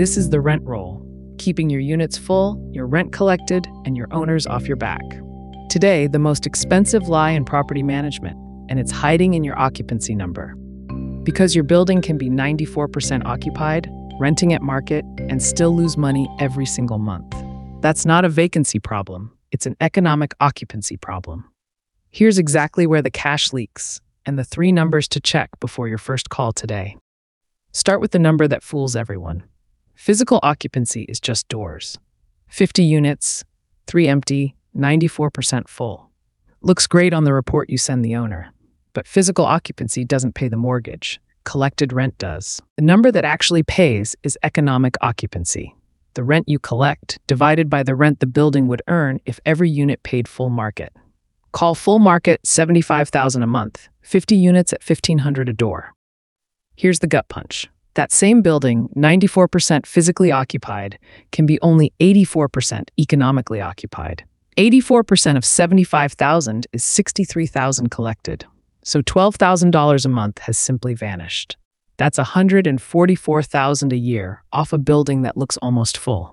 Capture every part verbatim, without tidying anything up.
This is the rent roll, keeping your units full, your rent collected, and your owners off your back. Today, the most expensive lie in property management, and it's hiding in your occupancy number. Because your building can be ninety-four percent occupied, renting at market, and still lose money every single month. That's not a vacancy problem, it's an economic occupancy problem. Here's exactly where the cash leaks, and the three numbers to check before your first call today. Start with the number that fools everyone. Physical occupancy is just doors. fifty units, three empty, ninety-four percent full. Looks great on the report you send the owner. But physical occupancy doesn't pay the mortgage. Collected rent does. The number that actually pays is economic occupancy. The rent you collect divided by the rent the building would earn if every unit paid full market. Call full market seventy-five thousand dollars a month, fifty units at fifteen hundred dollars a door. Here's the gut punch. That same building, ninety-four percent physically occupied, can be only eighty-four percent economically occupied. eighty-four percent of seventy-five thousand dollars is sixty-three thousand dollars collected. So twelve thousand dollars a month has simply vanished. That's one hundred forty-four thousand dollars a year off a building that looks almost full.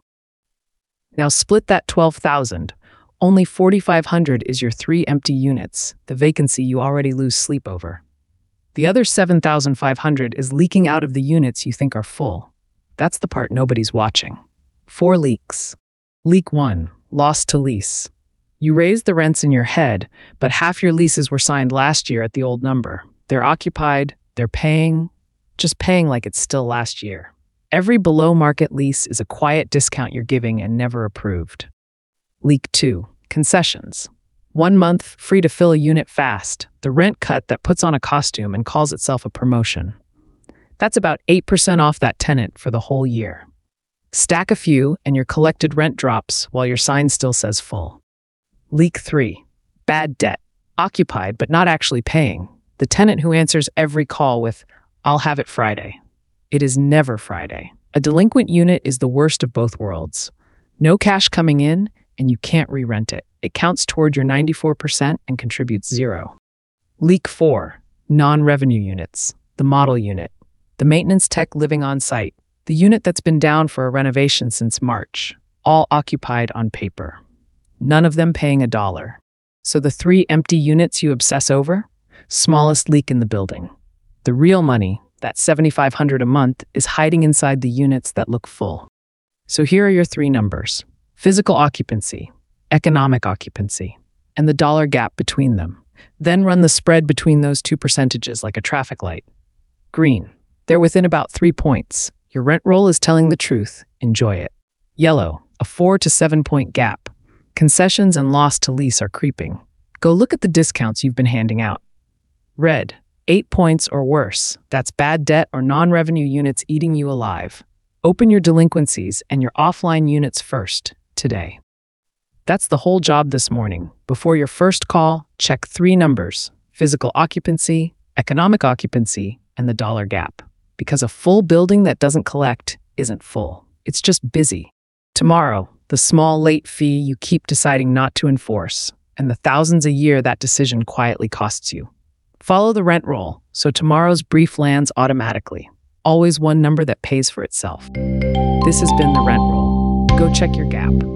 Now split that twelve thousand dollars. Only forty-five hundred dollars is your three empty units, the vacancy you already lose sleep over. The other seven thousand five hundred dollars is leaking out of the units you think are full. That's the part nobody's watching. Four leaks. Leak one, lost to lease. You raised the rents in your head, but half your leases were signed last year at the old number. They're occupied, they're paying, just paying like it's still last year. Every below-market lease is a quiet discount you're giving and never approved. Leak two, concessions. One month, free to fill a unit fast, the rent cut that puts on a costume and calls itself a promotion. That's about eight percent off that tenant for the whole year. Stack a few, and your collected rent drops while your sign still says full. Leak three, bad debt. Occupied, but not actually paying. The tenant who answers every call with, "I'll have it Friday." It is never Friday. A delinquent unit is the worst of both worlds. No cash coming in, and you can't re-rent it. It counts toward your ninety-four percent and contributes zero. Leak four, non-revenue units. The model unit. The maintenance tech living on site. The unit that's been down for a renovation since March. All occupied on paper. None of them paying a dollar. So the three empty units you obsess over? Smallest leak in the building. The real money, that seventy-five hundred dollars a month, is hiding inside the units that look full. So here are your three numbers. Physical occupancy, economic occupancy, and the dollar gap between them. Then run the spread between those two percentages like a traffic light. Green, they're within about three points. Your rent roll is telling the truth. Enjoy it. Yellow, a four to seven point gap. Concessions and loss to lease are creeping. Go look at the discounts you've been handing out. Red, eight points or worse. That's bad debt or non-revenue units eating you alive. Open your delinquencies and your offline units first, today. That's the whole job this morning. Before your first call, check three numbers: physical occupancy, economic occupancy, and the dollar gap. Because a full building that doesn't collect isn't full. It's just busy. Tomorrow, the small late fee you keep deciding not to enforce, and the thousands a year that decision quietly costs you. Follow the rent roll, so tomorrow's brief lands automatically. Always one number that pays for itself. This has been the rent roll. Go check your gap.